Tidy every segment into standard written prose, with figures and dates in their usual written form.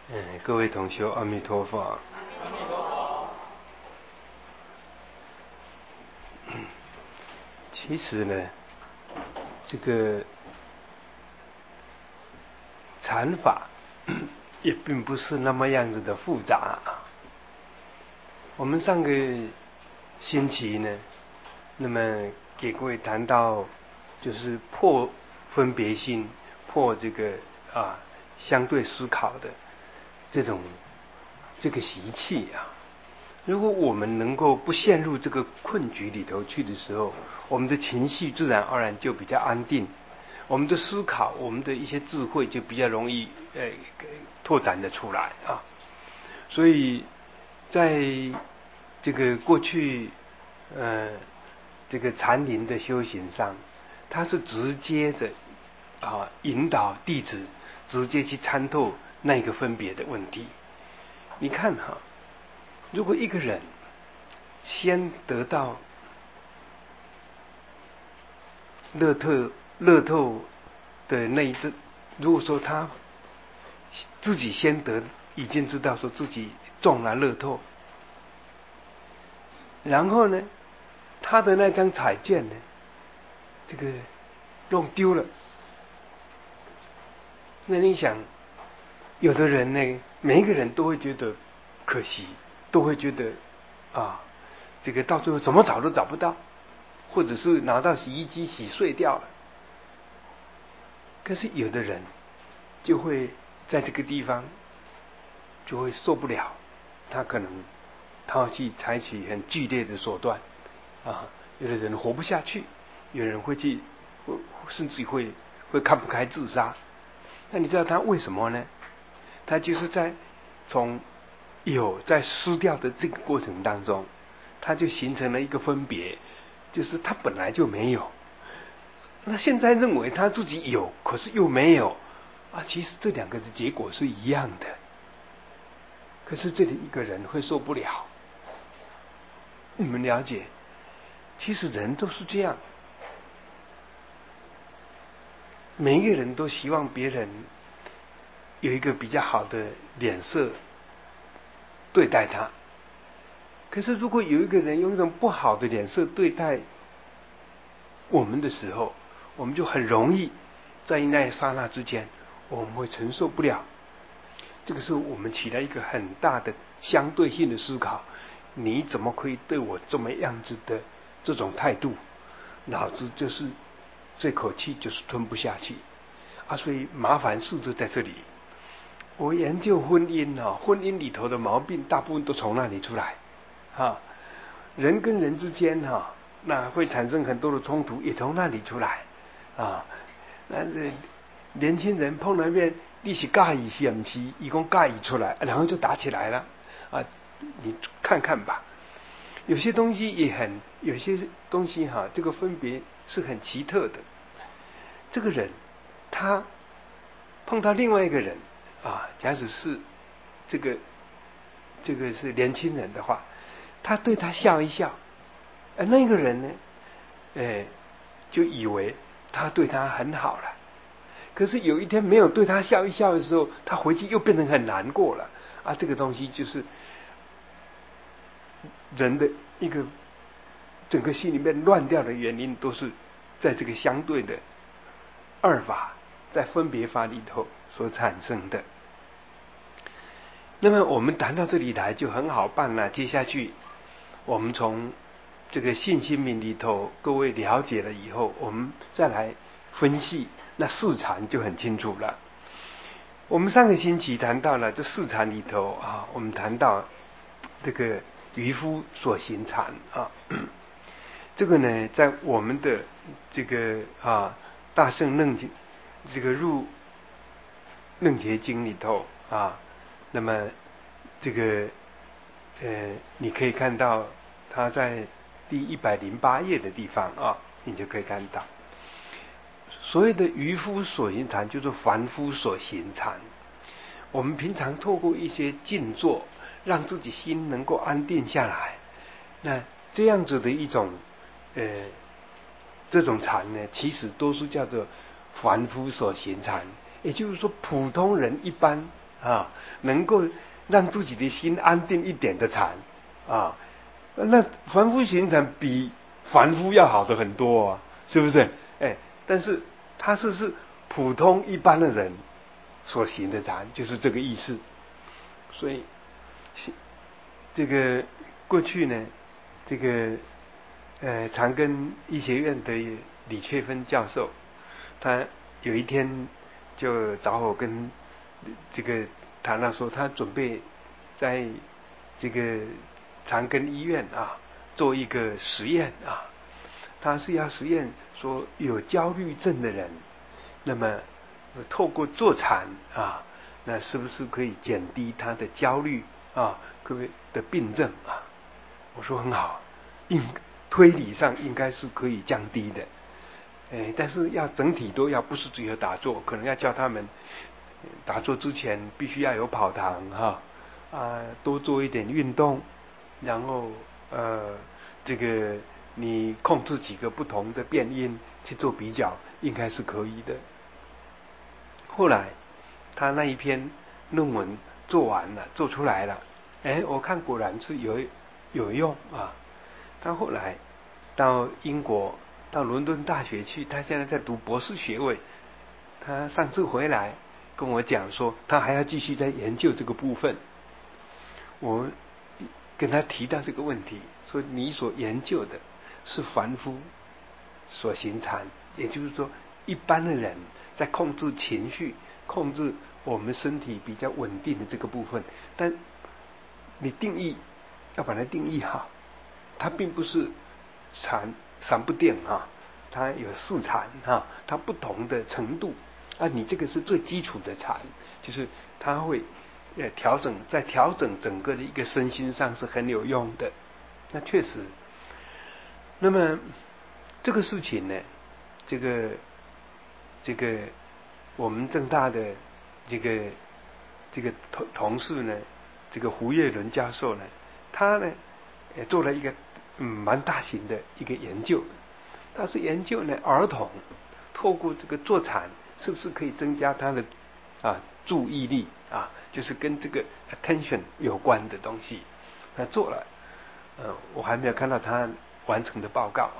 各位同修，阿弥陀佛。 阿弥陀佛。 其实呢，这个禅法也并不是那么样子的复杂。我们上个星期呢，那么给各位谈到就是破分别心，破这个相对思考的这个习气啊。如果我们能够不陷入这个困局里头去的时候，我们的情绪自然而然就比较安定，我们的思考，我们的一些智慧就比较容易拓展的出来啊。所以在这个过去这个禅林的修行上，它是直接的引导弟子直接去参透那个分别的问题。你看如果一个人先得到乐透的那一阵，如果说他自己先已经知道说自己中了乐透，然后呢，他的那张彩券呢，这个弄丢了，那你想，有的人呢，每一个人都会觉得可惜，都会觉得这个到最后怎么找都找不到，或者是拿到洗衣机洗碎掉了。可是有的人就会在这个地方就会受不了，他可能要去采取很剧烈的手段有的人活不下去，有人会去甚至会看不开自杀。那你知道他为什么呢？他就是从在失掉的这个过程当中，他就形成了一个分别，就是他本来就没有，那现在认为他自己有，可是又没有其实这两个的结果是一样的。可是这里一个人会受不了，你们了解？其实人都是这样，每一个人都希望别人有一个比较好的脸色对待他。可是如果有一个人用一种不好的脸色对待我们的时候，我们就很容易在那一刹那之间，我们会承受不了。这个时候我们起了一个很大的相对性的思考，你怎么可以对我这么样子的这种态度，脑子就是这口气就是吞不下去所以麻烦处就在这里。我研究婚姻婚姻里头的毛病大部分都从那里出来人跟人之间那会产生很多的冲突，也从那里出来那年轻人碰了面，你是介意是不是？一共介意出来，然后就打起来了你看看吧。有些东西有些东西这个分别是很奇特的。这个人他碰到另外一个人假使是这个是年轻人的话，他对他笑一笑，那个人呢就以为他对他很好了。可是有一天没有对他笑一笑的时候，他回去又变得很难过了这个东西就是人的一个整个心里面乱掉的原因，都是在这个相对的二法，在分别法里头所产生的。那么我们谈到这里来就很好办了。接下去我们从这个信心明里头各位了解了以后，我们再来分析那四禅就很清楚了。我们上个星期谈到了这四禅里头我们谈到这个渔夫所行禅这个呢在我们的这个大乘楞这个入楞伽经里头那么这个你可以看到他在第108页的地方你就可以看到所谓的渔夫所行禅，就是凡夫所行禅。我们平常透过一些静坐，让自己心能够安定下来，那这样子的一种这种禅呢，其实都是叫做凡夫所行禅。也就是说普通人一般啊，能够让自己的心安定一点的禅啊，那凡夫行禅比凡夫要好的很多啊，是不是？但是它是普通一般的人所行的禅，就是这个意思。所以这个过去呢，这个长庚医学院的李翠芬教授，他有一天就找我跟这个谈到说，他准备在这个长庚医院啊做一个实验啊，他是要实验说有焦虑症的人，那么透过坐禅啊，那是不是可以减低他的焦虑啊，各位的病症啊？我说很好，推理上应该是可以降低的。但是要整体都要，不是只有打坐，可能要教他们打坐之前必须要有跑堂多做一点运动，然后这个你控制几个不同的变音去做比较，应该是可以的。后来他那一篇论文做完了，做出来了，我看果然是有用啊。他后来到英国，到伦敦大学去，他现在在读博士学位。他上次回来跟我讲说，他还要继续在研究这个部分。我跟他提到这个问题，说你所研究的是凡夫所行禅，也就是说一般的人在控制情绪、控制我们身体比较稳定的这个部分，但你定义要把它定义好，它并不是禅不定它有四禅它不同的程度你这个是最基础的禅，就是它会在调整整个的一个身心上是很有用的。那确实，那么这个事情呢，这个我们政大的这个同事呢，这个胡月伦教授呢，他呢也做了一个蛮大型的一个研究。他是研究呢儿童透过这个坐禅是不是可以增加他的注意力就是跟这个 attention 有关的东西。他做了我还没有看到他完成的报告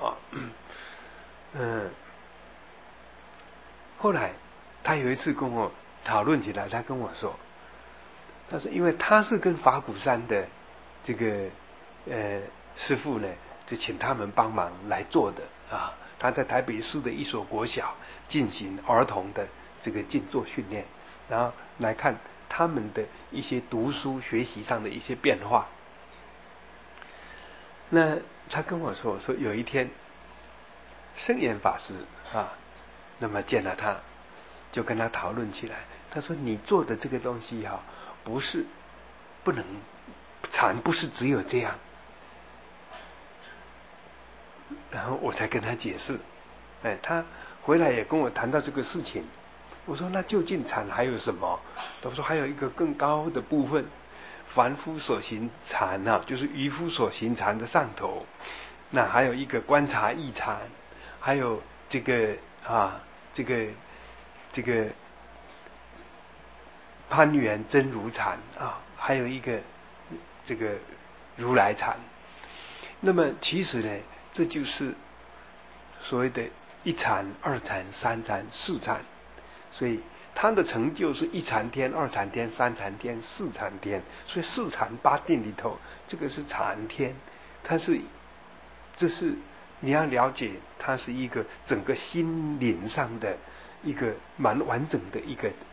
后来他有一次跟我讨论起来，他跟我说，他说因为他是跟法鼓山的这个师父呢，就请他们帮忙来做的他在台北市的一所国小进行儿童的这个静坐训练，然后来看他们的一些读书学习上的一些变化。那他跟我说有一天圣严法师那么见了他，就跟他讨论起来。他说你做的这个东西不能禅，不是只有这样。然后我才跟他解释，他回来也跟我谈到这个事情。我说那究竟禅还有什么？他说还有一个更高的部分，凡夫所行禅就是渔夫所行禅的上头。那还有一个观察异禅，还有这个攀缘真如禅还有一个这个如来禅。那么其实呢，这就是所谓的一禅、二禅、三禅、四禅。所以它的成就是一禅天、二禅天、三禅天、四禅天。所以四禅八定里头，这个是禅天，这是你要了解，它是一个整个心灵上的一个蛮完整的一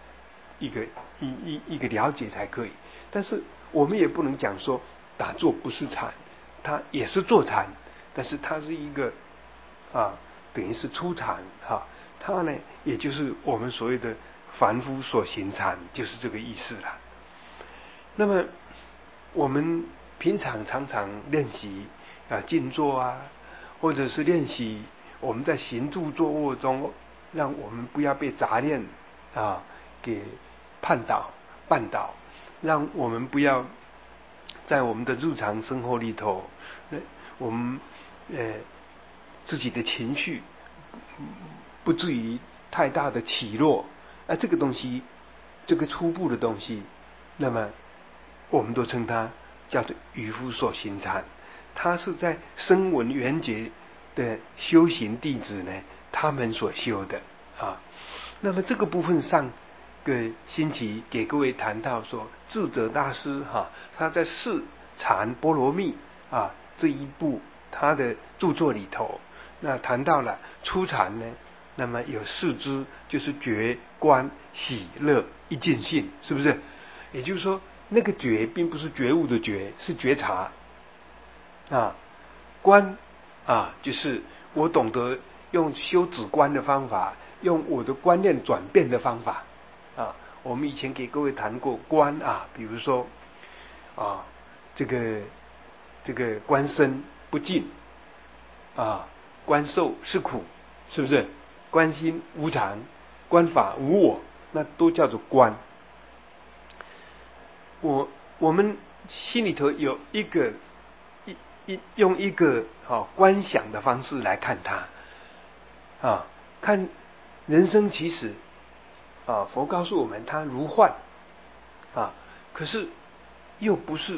个了解才可以。但是我们也不能讲说打坐不是禅，它也是坐禅，但是它是一个等于是初禅它呢也就是我们所谓的凡夫所行禅，就是这个意思了。那么我们平常常常练习静坐或者是练习我们在行住坐卧中，让我们不要被杂念给绊倒，让我们不要在我们的日常生活里头，我们自己的情绪不至于太大的起落这个东西，这个初步的东西那么我们都称它叫做渔夫所行禅。它是在声闻缘觉的修行弟子呢，他们所修的啊。那么这个部分上个星期给各位谈到说，智者大师他在四禅波罗蜜这一部他的著作里头，那谈到了初禅呢，那么有四支，就是觉、观、喜、乐、一尽性，是不是？也就是说，那个觉并不是觉悟的觉，是觉察观就是我懂得用修止观的方法，用我的观念转变的方法我们以前给各位谈过观比如说这个观身不净观受是苦，是不是？观心无常，观法无我，那都叫做观。我们心里头有一个用一个观想的方式来看它看人生，其实佛告诉我们它如幻可是又不是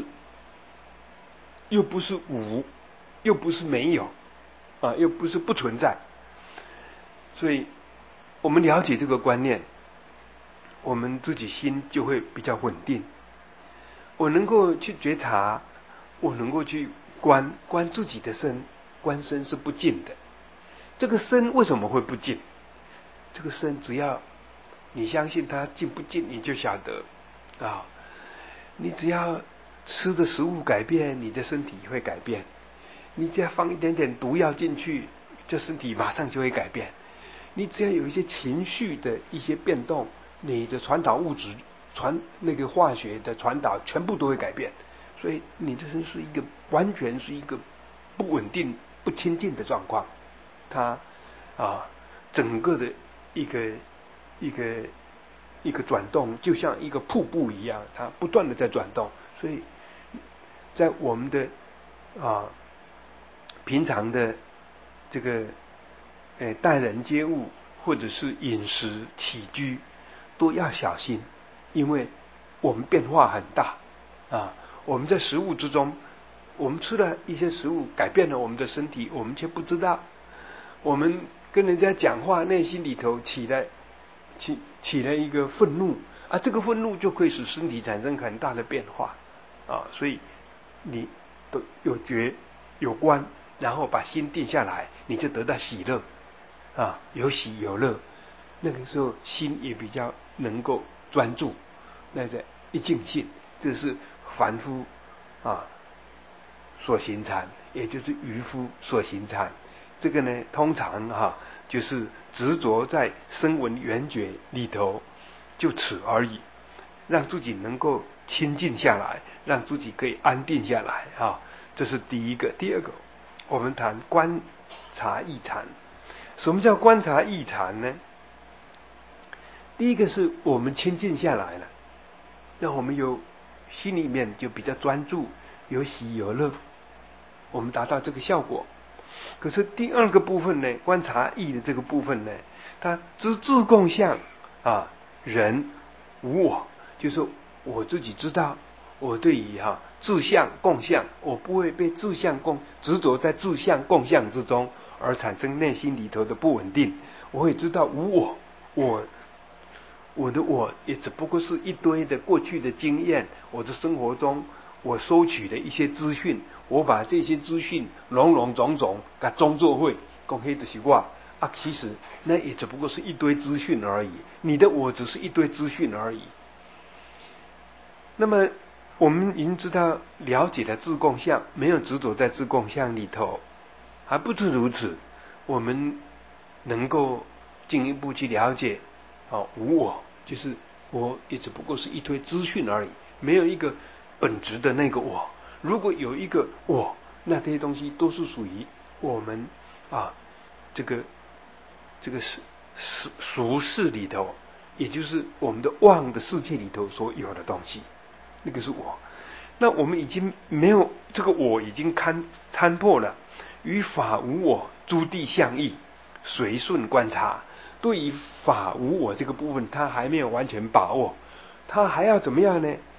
无，又不是没有又不是不存在。所以我们了解这个观念，我们自己心就会比较稳定。我能够去觉察，我能够去观自己的身，观身是不净的。这个身为什么会不净？这个身只要你相信它净不净，你就晓得你只要吃的食物改变，你的身体会改变。你只要放一点点毒药进去，这身体马上就会改变。你只要有一些情绪的一些变动，你的传导物质那个化学的传导全部都会改变。所以你的身是完全是一个不稳定不清净的状况。它整个的一个转动，就像一个瀑布一样，它不断的在转动。所以在我们的平常的这个待人接物，或者是饮食起居，都要小心，因为我们变化很大我们在食物之中，我们吃了一些食物改变了我们的身体，我们却不知道。我们跟人家讲话，内心里头起了一个愤怒这个愤怒就可以使身体产生很大的变化所以你都有觉有观，然后把心定下来，你就得到喜乐有喜有乐。那个时候心也比较能够专注，那在一净性，这是凡夫所行禅，也就是渔夫所行禅。这个呢，通常就是执着在声闻缘觉里头，就此而已，让自己能够清静下来，让自己可以安定下来这是第一个。第二个，我们谈观察异禅。什么叫观察异禅呢？第一个是我们清静下来了，让我们心里面就比较专注，有喜有乐，我们达到这个效果。可是第二个部分呢，观察义的这个部分呢，它知自共相人无我，就是我自己知道，我对于自相共相，我不会被自相执着在自相共相之中而产生内心里头的不稳定。我会知道无我，我的我也只不过是一堆的过去的经验，我的生活中我收取的一些资讯，我把这些资讯笼笼种种给装作会讲黑就是我其实那也只不过是一堆资讯而已，你的我只是一堆资讯而已。那么我们已经知道了解了自共相，没有执着在自共相里头，还不止如此，我们能够进一步去了解无我，就是我也只不过是一堆资讯而已，没有一个本质的那个我。如果有一个我，那这些东西都是属于我们这个俗世里头，也就是我们的妄的世界里头所有的东西，那个是我。那我们已经没有这个我，已经参破了与法无我诸地相异，随顺观察。对于法无我这个部分，他还没有完全把握，他还要怎么样呢？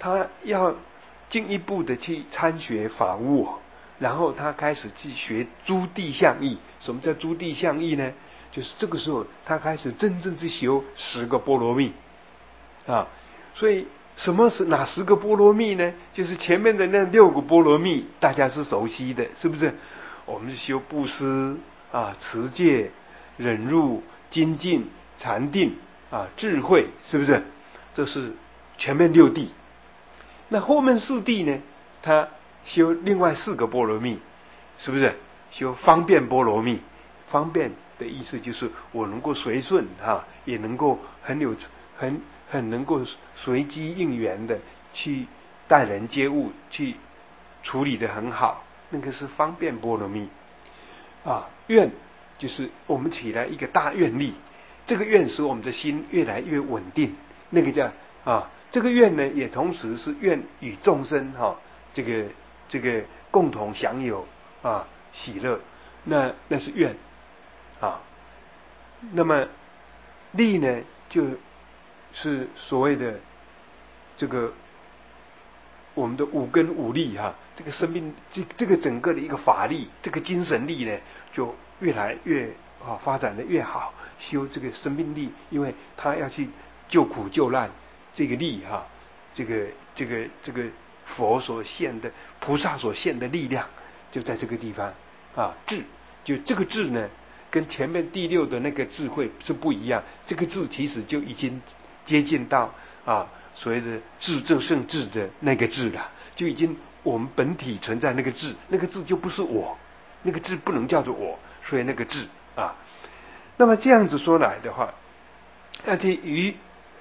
他要进一步的去参学法无我，然后他开始去学诸地相义。什么叫诸地相义呢？就是这个时候他开始真正去修10个波罗蜜啊。所以什么是哪10个波罗蜜呢？就是前面的那6个波罗蜜，大家是熟悉的，是不是？我们修布施啊、持戒、忍辱、精进、禅定啊、智慧，是不是？这是前面6地。那后面4地呢？他修另外4个波罗蜜，是不是？修方便波罗蜜。方便的意思就是我能够随顺啊，也能够很能够随机应缘的去待人接物，去处理得很好，那个是方便波罗蜜啊。愿就是我们起来一个大愿力，这个愿使我们的心越来越稳定，那个叫啊。这个愿呢，也同时是愿与众生这个共同享有啊喜乐，那是愿啊。那么力呢，就是所谓的这个我们的5根5力这个生命这个整个的一个法力，这个精神力呢，就越来越发展的越好。修这个生命力，因为他要去救苦救难，这个力这个佛所现的菩萨所现的力量，就在这个地方智，就这个智呢，跟前面第6的那个智慧是不一样。这个智其实就已经接近到所谓的智正圣智的那个智了，就已经我们本体存在那个智，那个智就不是我，那个智不能叫做我，所以那个智那么这样子说来的话，而且于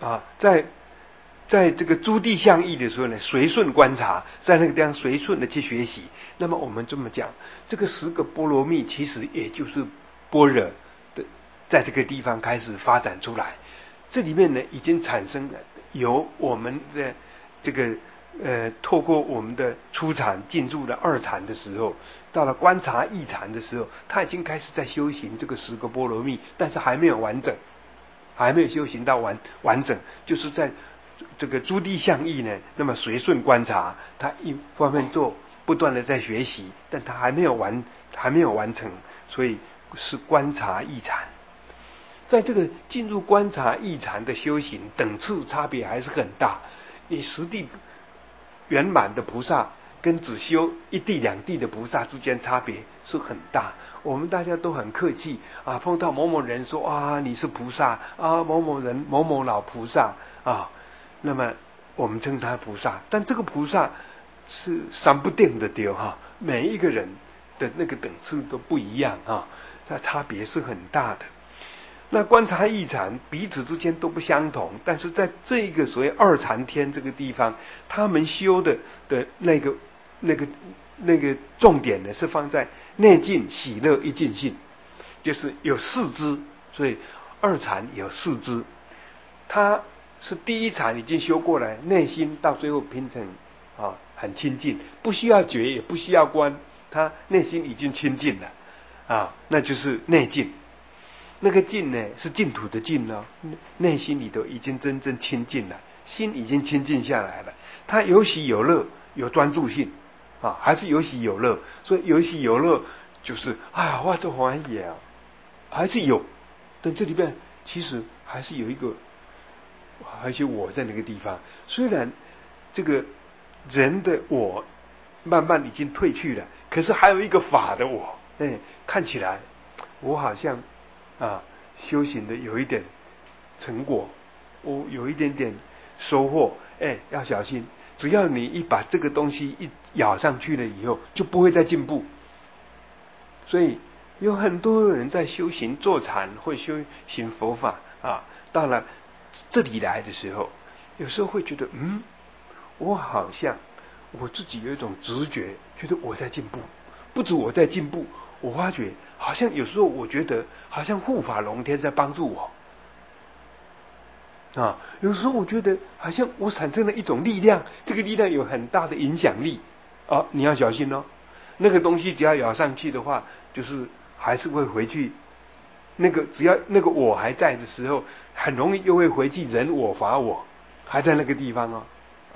在这个诸地相义的时候呢，随顺观察，在那个地方随顺的去学习。那么我们这么讲，这个10个波罗蜜其实也就是般若的，在这个地方开始发展出来。这里面呢，已经产生了由我们的这个透过我们的初禅进入了2禅的时候，到了观察异禅的时候，他已经开始在修行这个10个波罗蜜，但是还没有完整，还没有修行到完整，就是在这个诸地相义呢，那么随顺观察，他一方面做不断的在学习，但他还没有完成，所以是观察异禅。在这个进入观察异禅的修行，等次差别还是很大。你10地圆满的菩萨跟只修1地2地的菩萨之间差别是很大。我们大家都很客气碰到某某人说你是菩萨某某人某某老菩萨那么我们称他菩萨，但这个菩萨是三不定的丢每一个人的那个等次都不一样它差别是很大的。那观察异禅彼此之间都不相同，但是在这个所谓2禅天这个地方，他们修的那个重点呢，是放在内尽喜乐一尽性，就是有4支，所以2禅有4支。他是第1禅已经修过来，内心到最后变成很清净，不需要觉也不需要观，他内心已经清净了那就是内净。那个净呢，是净土的净内心里头已经真正清净了，心已经清净下来了。他有喜有乐，有专注性还是有喜有乐。所以有喜有乐就是我这欢喜还是有，但这里边其实还是有一个，而且我在那个地方，虽然这个人的我慢慢已经退去了，可是还有一个法的我，看起来我好像修行的有一点成果，我有一点点收获，要小心，只要你一把这个东西一咬上去了以后，就不会再进步。所以有很多人在修行坐禅或修行佛法到了这里来的时候，有时候会觉得我好像我自己有一种直觉，觉得我在进步，不止我在进步，我发觉好像有时候我觉得好像护法龙天在帮助我有时候我觉得好像我产生了一种力量，这个力量有很大的影响力你要小心那个东西只要咬上去的话，就是还是会回去，那个只要那个我还在的时候，很容易又会回去人我法我，还在那个地方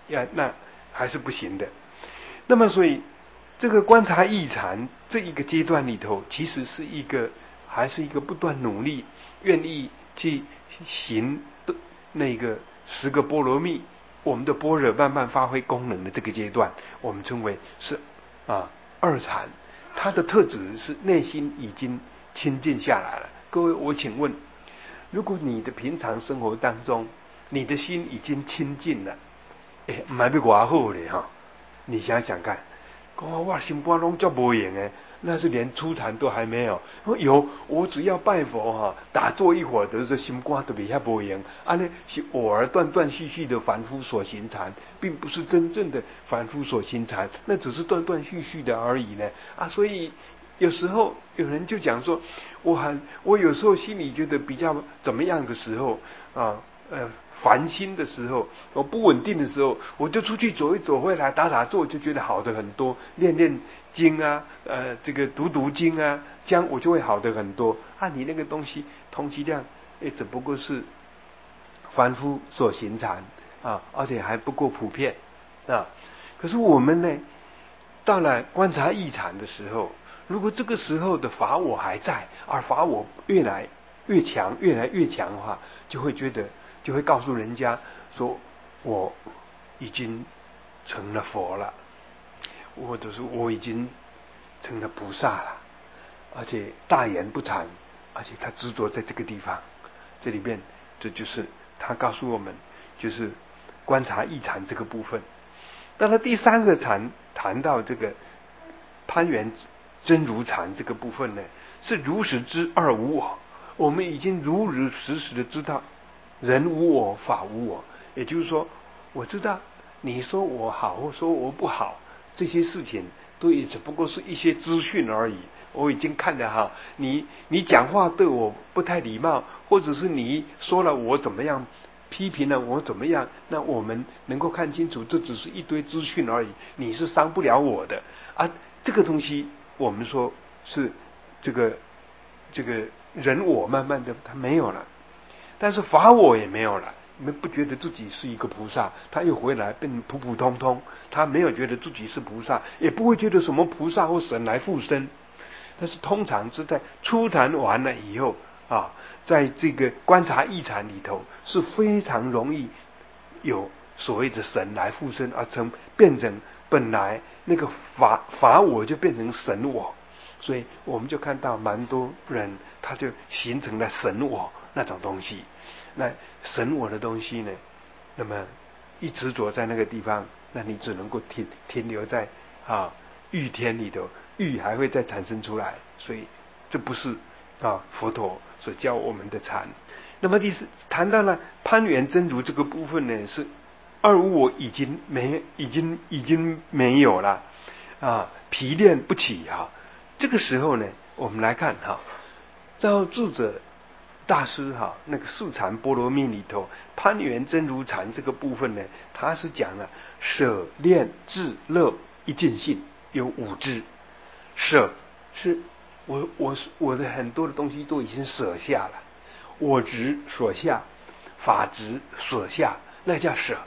那还是不行的。那么所以这个观察异禅这一个阶段里头，其实是还是一个不断努力，愿意去行的那个10个波罗蜜，我们的般若慢慢发挥功能的这个阶段，我们称为是二禅。它的特质是内心已经清净下来了。各位，我请问，如果你的平常生活当中，你的心已经清净了，唔系要偌好咧哈？你想想看，我心肝拢叫无用诶，那是连初禅都还没有。我只要拜佛打坐一会儿，就是心肝都比遐无用。呢是偶尔断断续续的凡夫所行禅，并不是真正的凡夫所行禅，那只是断断续续的而已呢。所以有时候有人就讲说，我有时候心里觉得比较怎么样的时候烦心的时候，我不稳定的时候，我就出去走一走，回来打打坐，就觉得好的很多。练练经这个读经这样我就会好的很多。你那个东西通缉量只不过是凡夫所行禅而且还不够普遍可是我们呢，到了观察异禅的时候，如果这个时候的法我还在，而法我越来越强的话，就会告诉人家说，我已经成了佛了，或者是我已经成了菩萨了，而且大言不惭，而且他执着在这个地方。这里边这就是他告诉我们，就是观察异禅这个部分。到了第3个禅，谈到这个攀缘真如禅这个部分呢，是如实知二无我。我们已经如如实实的知道人无我，法无我。也就是说，我知道你说我好或说我不好，这些事情都也只不过是一些资讯而已。我已经看得你讲话对我不太礼貌，或者是你说了我怎么样，批评了我怎么样，那我们能够看清楚，这只是一堆资讯而已，你是伤不了我的这个东西我们说是这个人我慢慢的他没有了，但是法我也没有了。你们不觉得自己是一个菩萨，他又回来变普普通通，他没有觉得自己是菩萨，也不会觉得什么菩萨或神来附身。但是通常是在初禅完了以后在这个观察异禅里头是非常容易有所谓的神来附身，而变成本来那个法我就变成神我。所以我们就看到蛮多人他就形成了神我那种东西。那神我的东西呢，那么一执着在那个地方，那你只能够停留在欲天里头，欲还会再产生出来。所以这不是佛陀所教我们的禅。那么谈到了攀缘真如这个部分呢，是二无我已经没有了疲练不起这个时候呢，我们来看照智者大师那个四禅波罗蜜里头，攀缘真如禅这个部分呢，他是讲了舍恋智乐一尽性有5支。舍是我的很多的东西都已经舍下了，我执所下，法执所下，那叫舍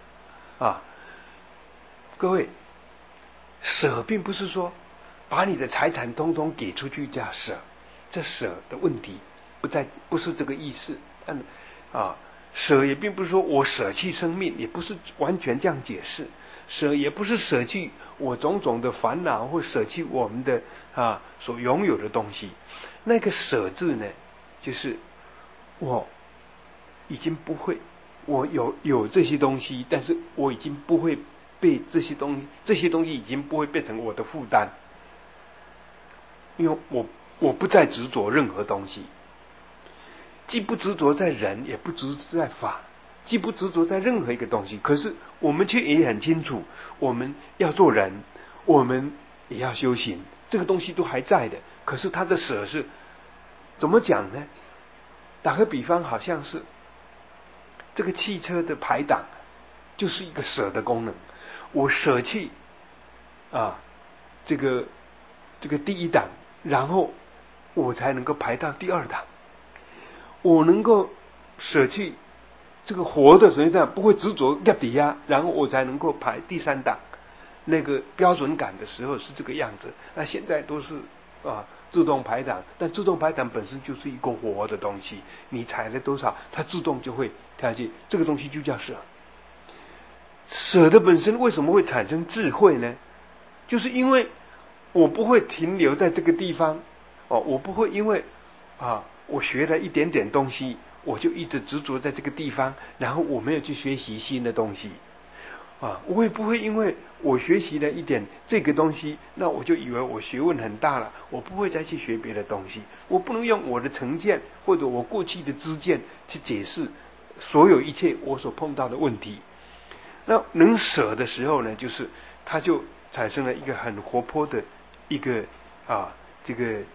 各位，舍并不是说把你的财产通通给出去叫舍，这舍的问题不是这个意思。舍也并不是说我舍弃生命，也不是完全这样解释。舍也不是舍弃我种种的烦恼，或舍弃我们的所拥有的东西。那个舍字呢，就是我已经不会，我有这些东西，但是我已经不会被这些东西已经不会变成我的负担，因为我不再执着任何东西，既不执着在人，也不执着在法，既不执着在任何一个东西。可是我们却也很清楚，我们要做人，我们也要修行，这个东西都还在的。可是他的舍是怎么讲呢？打个比方，好像是这个汽车的排档就是一个舍的功能。我舍弃这个第一档，然后我才能够排到第2档。我能够舍弃这个活的实际上不会执着压底压，然后我才能够排第三档。那个标准感的时候是这个样子，那现在都是自动排档，但自动排档本身就是一个活的东西，你踩了多少，它自动就会跳进，这个东西就叫舍。舍的本身为什么会产生智慧呢？就是因为我不会停留在这个地方，我不会因为我学了一点点东西，我就一直执着在这个地方，然后我没有去学习新的东西。我也不会因为我学习了一点这个东西，那我就以为我学问很大了，我不会再去学别的东西。我不能用我的成见或者我过去的知见去解释所有一切我所碰到的问题。那能舍的时候呢，就是它就产生了一个很活泼的一个这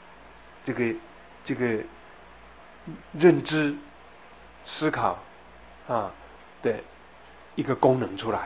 个认知思考的一个功能出来。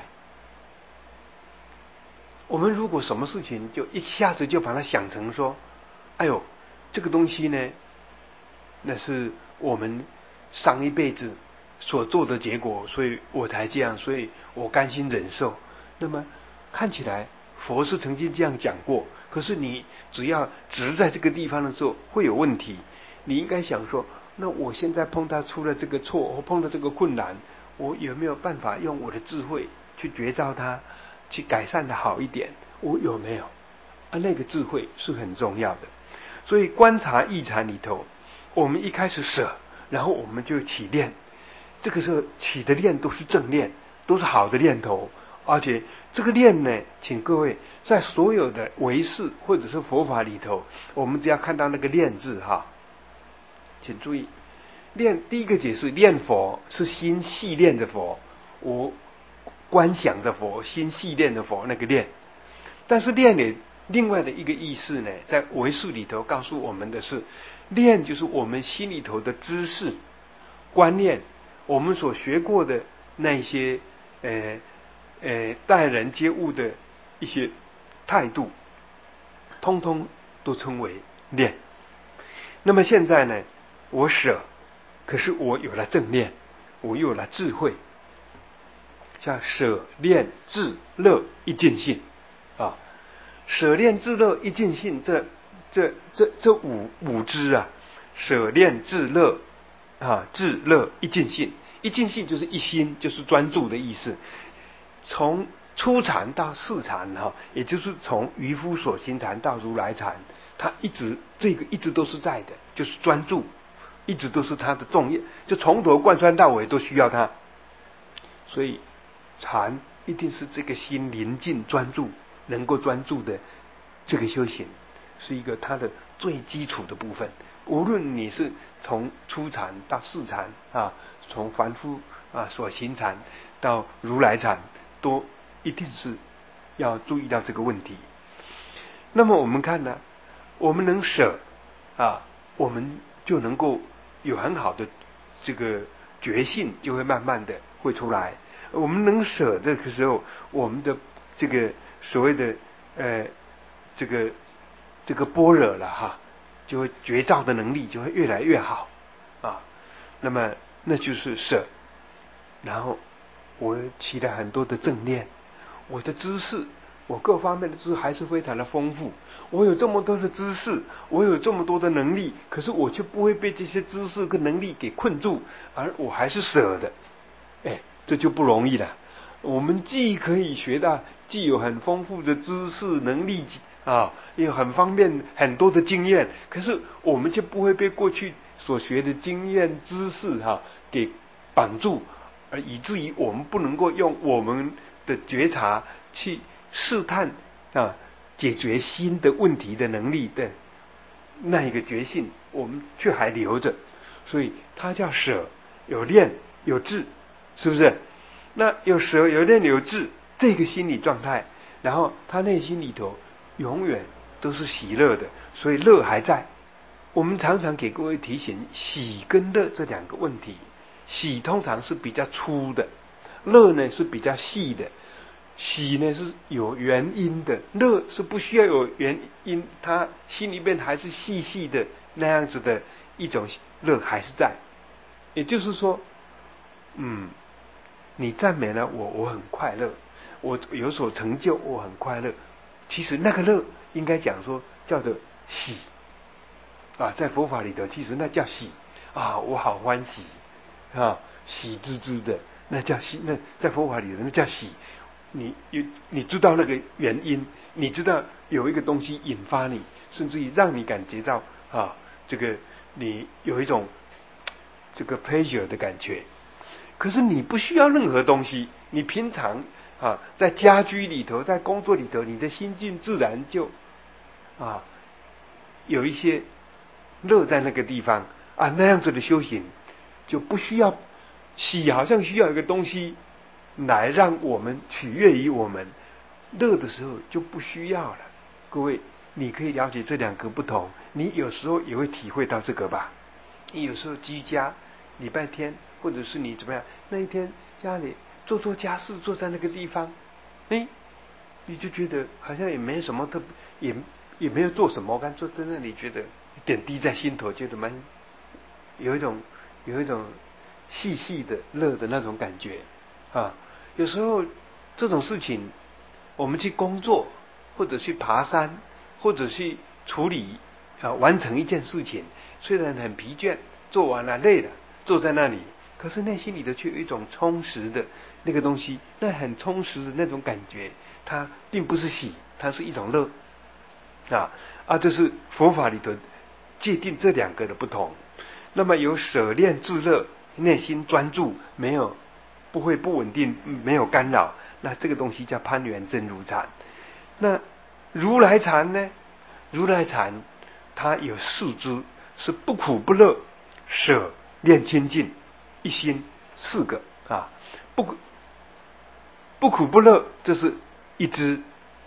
我们如果什么事情就一下子就把它想成说，哎呦，这个东西呢，那是我们上一辈子所做的结果，所以我才这样，所以我甘心忍受。那么看起来佛是曾经这样讲过，可是你只要执在这个地方的时候会有问题。你应该想说，那我现在碰到出了这个错，或碰到这个困难，我有没有办法用我的智慧去觉照它，去改善的好一点？我有没有？那个智慧是很重要的。所以观察义禅里头，我们一开始舍，然后我们就起念，这个时候起的念都是正念，都是好的念头。而且这个念呢，请各位在所有的唯识或者是佛法里头，我们只要看到那个念字请注意，念第一个解释，念佛是心系念的佛，我观想的佛，心系念的佛，那个念。但是念的另外的一个意思呢，在唯识里头告诉我们的是，念就是我们心里头的知识、观念，我们所学过的那些待人接物的一些态度，通通都称为念。那么现在呢，我舍，可是我有了正念，我又有了智慧，像舍念智乐一尽性舍念智乐一尽性，这五支舍念智乐智乐一尽性，一尽性就是一心，就是专注的意思。从初禅到四禅也就是从渔夫所行禅到如来禅，它这个一直都是在的，就是专注，一直都是它的重要，就从头贯穿到尾都需要它。所以禅一定是这个心宁静专注，能够专注的这个修行，是一个它的最基础的部分。无论你是从初禅到四禅从凡夫所行禅到如来禅，都一定是要注意到这个问题。那么我们看呢，我们能舍我们就能够有很好的这个觉性，就会慢慢的会出来。我们能舍这个时候，我们的这个所谓的这个般若了就会觉照的能力就会越来越好那么那就是舍。然后我起了很多的正念，我的知识，我各方面的知识还是非常的丰富。我有这么多的知识，我有这么多的能力，可是我却不会被这些知识跟能力给困住，而我还是舍的。这就不容易了。我们既可以学到，既有很丰富的知识能力也有很方便很多的经验，可是我们就不会被过去所学的经验知识给绑住，而以至于我们不能够用我们的觉察去试探解决新的问题的能力的那一个觉性，我们却还留着。所以它叫舍，有念有智，是不是？那有舍有念有智这个心理状态，然后他内心里头永远都是喜乐的，所以乐还在。我们常常给各位提醒喜跟乐这两个问题，喜通常是比较粗的，乐呢是比较细的。喜呢是有原因的，乐是不需要有原因，他心里面还是细细的那样子的一种乐还是在。也就是说， 你赞美了我，我很快乐，我有所成就，我很快乐。其实那个乐应该讲说叫做喜啊，在佛法里头，其实那叫喜啊，我好欢喜啊，喜滋滋的，那叫喜。那在佛法里头，那叫喜。你知道那个原因，你知道有一个东西引发你，甚至于让你感觉到啊，这个你有一种这个 pleasure 的感觉。可是你不需要任何东西，你平常啊在家居里头，在工作里头，你的心境自然就啊有一些乐在那个地方啊，那样子的修行就不需要喜，好像需要一个东西来让我们取悦于我们，乐的时候就不需要了。各位，你可以了解这两个不同，你有时候也会体会到这个吧。你有时候居家礼拜天，或者是你怎么样，那一天家里做家事，坐在那个地方，你就觉得好像也没什么特别，也没有做什么，我刚坐在那里，觉得点滴在心头，觉得蛮有一种细细的乐的那种感觉啊。有时候这种事情，我们去工作，或者去爬山，或者去处理完成一件事情，虽然很疲倦，做完了累了，坐在那里，可是内心里头却有一种充实的那个东西，那很充实的那种感觉，它并不是喜，它是一种乐这是佛法里头界定这两个的不同。那么有舍恋自乐，内心专注，不会不稳定，没有干扰，那这个东西叫攀缘真如禅。那如来禅呢？如来禅它有四支，是不苦不乐、舍恋清净一心四个不苦不乐，这是一支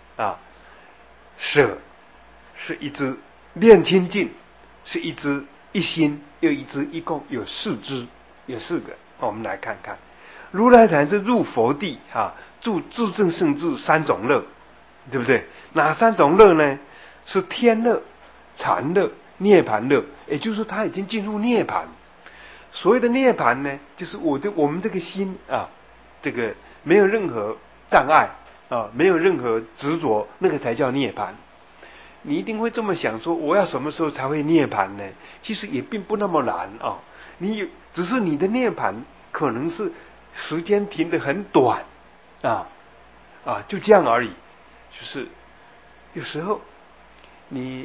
舍是一支，恋清净是一支，一心又一支，一共有四支，有四个。我们来看看，如来禅是入佛地住自证圣智三种乐，对不对？哪三种乐呢？是天乐、禅乐、涅盘乐。也就是说，他已经进入涅盘。所谓的涅盘呢，就是我们这个心这个没有任何障碍没有任何执着，那个才叫涅盘。你一定会这么想说，我要什么时候才会涅盘呢？其实也并不那么难只是你的涅盘可能是时间停得很短就这样而已。就是有时候你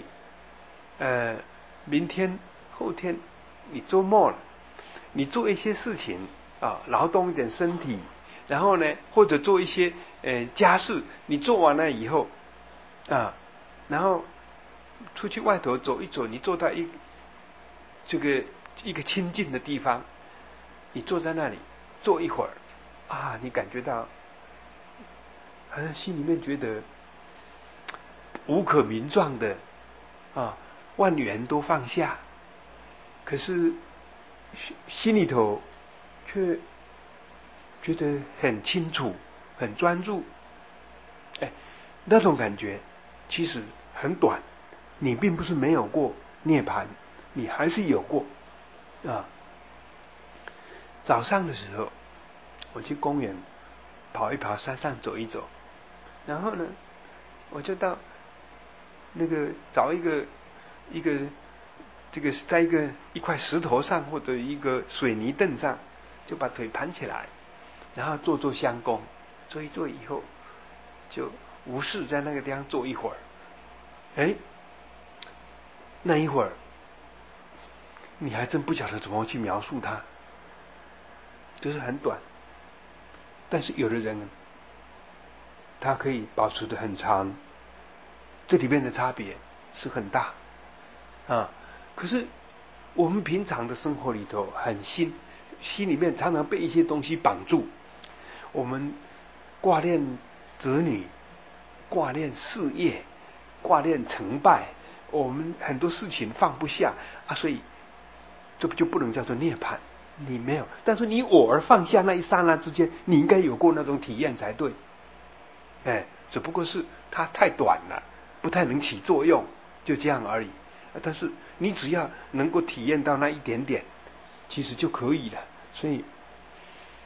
明天后天你周末了，你做一些事情劳动一点身体，然后呢或者做一些家事，你做完了以后然后出去外头走一走，你坐到一个清静的地方，你坐在那里坐一会儿你感觉到好像心里面觉得无可名状的万缘都放下，可是心里头却觉得很清楚，很专注。那种感觉其实很短，你并不是没有过涅槃，你还是有过早上的时候，我去公园跑一跑，山上走一走，然后呢，我就到那个找一个这个在一块石头上或者一个水泥凳上，就把腿盘起来，然后做香功，做一做以后，就无事在那个地方坐一会儿。那一会儿，你还真不晓得怎么去描述它，就是很短。但是有的人，他可以保持得很长，这里面的差别是很大可是我们平常的生活里头，心里面常常被一些东西绑住，我们挂念子女，挂念事业，挂念成败，我们很多事情放不下所以这就不能叫做涅槃。你没有，但是你偶尔放下那一刹那之间，你应该有过那种体验才对。只不过是它太短了，不太能起作用，就这样而已。但是你只要能够体验到那一点点，其实就可以了。所以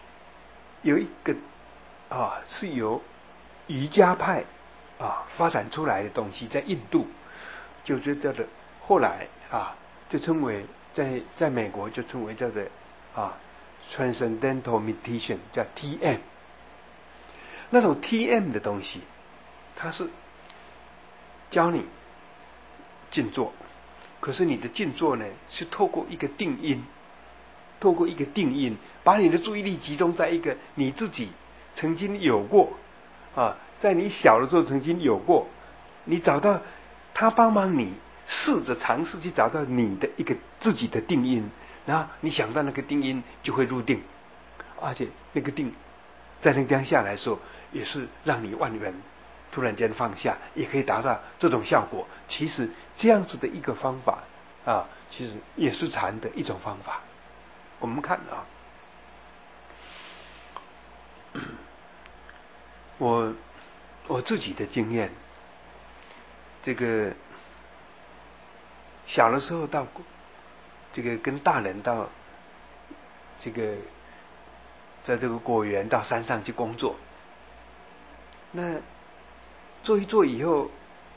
有一个是由瑜伽派发展出来的东西，在印度就叫做后来就称为在美国就称为叫做Transcendental Meditation， 叫 TM。那种 TM 的东西，它是教你静坐，可是你的静坐呢，是透过一个定音，把你的注意力集中在一个你自己曾经有过在你小的时候曾经有过，你找到他帮忙你试着尝试去找到你的一个自己的定音，然后你想到那个定音就会入定，而且那个定在那个当下来说也是让你万缘突然间放下，也可以达到这种效果。其实这样子的一个方法其实也是禅的一种方法。我们看我自己的经验，这个小的时候到这个跟大人到这个在这个果园到山上去工作，那做一做以后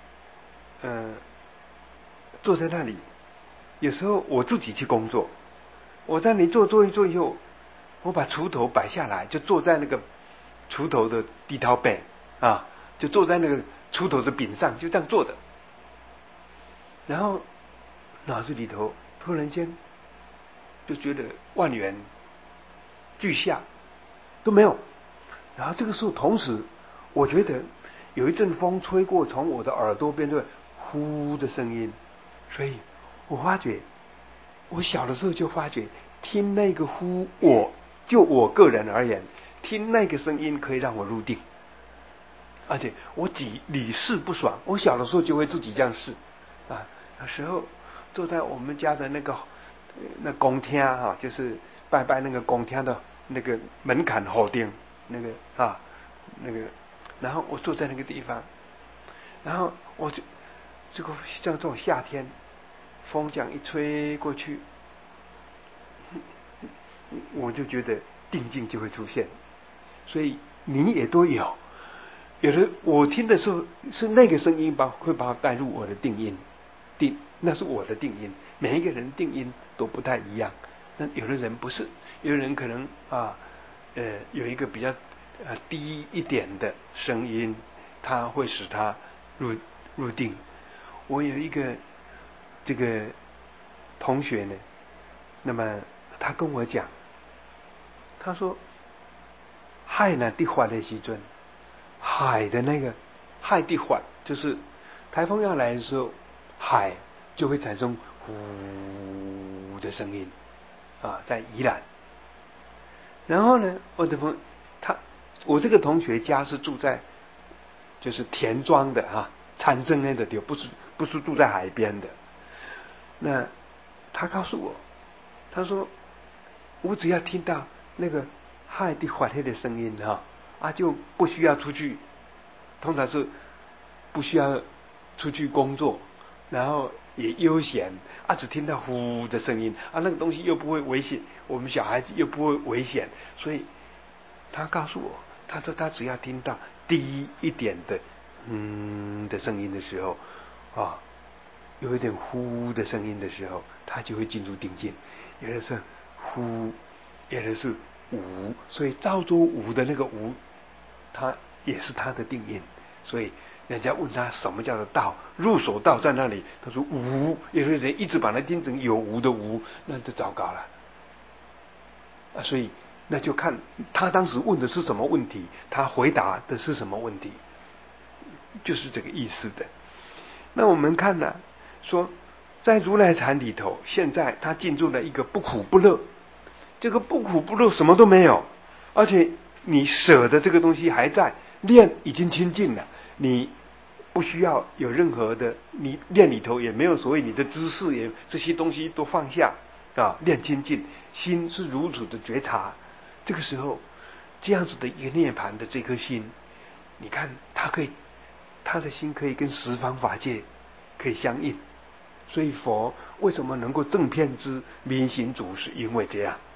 坐在那里，有时候我自己去工作，我在那里做一做以后，我把锄头摆下来，就坐在那个锄头的地头边就坐在那个锄头的柄上，就这样坐着，然后脑子里头突然间就觉得万缘俱下都没有，然后这个时候同时我觉得有一阵风吹过，从我的耳朵边的呼的声音，所以我发觉我小的时候就发觉听那个呼，我个人而言，听那个声音可以让我入定，而且我屡试不爽。我小的时候就会自己这样试有时候坐在我们家的那公厅就是拜拜那个公厅的那个门槛后顶那个然后我坐在那个地方，然后我就像这种夏天风这样一吹过去，我就觉得定境就会出现。所以你也都有的我听的时候是那个声音会把我带入我的定音，那是我的定音。每一个人定音都不太一样，那有的人不是，有的人可能有一个比较低一点的声音，它会使他入定。我有一个这个同学呢，那么他跟我讲，他说海呢地发的时阵，海的那个海地发就是台风要来的时候，海就会产生呼的声音在宜兰。然后呢，我这个同学家是住在就是田庄的参政那的地，不是住在海边的。那他告诉我，他说我只要听到那个海的发黑的声音就不需要出去，通常是不需要出去工作，然后也悠闲只听到呼的声音那个东西又不会危险，我们小孩子又不会危险，所以他告诉我，他说他只要听到低一点的的声音的时候有一点呼的声音的时候，他就会进入定境。有的是呼，有的是无，所以照着无的那个无，它也是他的定音。所以人家问他什么叫做道，入手道在那里，他说无。有的人一直把它听成有无的无，那就糟糕了所以那就看他当时问的是什么问题，他回答的是什么问题，就是这个意思的。那我们看呢，说在如来禅里头，现在他进入了一个不苦不乐，这个不苦不乐什么都没有，而且你舍的这个东西还在，念已经清净了，你不需要有任何的，你念里头也没有所谓你的知识，也这些东西都放下念清净，心是如此的觉察。这个时候这样子的一个涅槃的这颗心，你看他的心可以跟十方法界可以相应。所以佛为什么能够正遍知明行足，是因为这样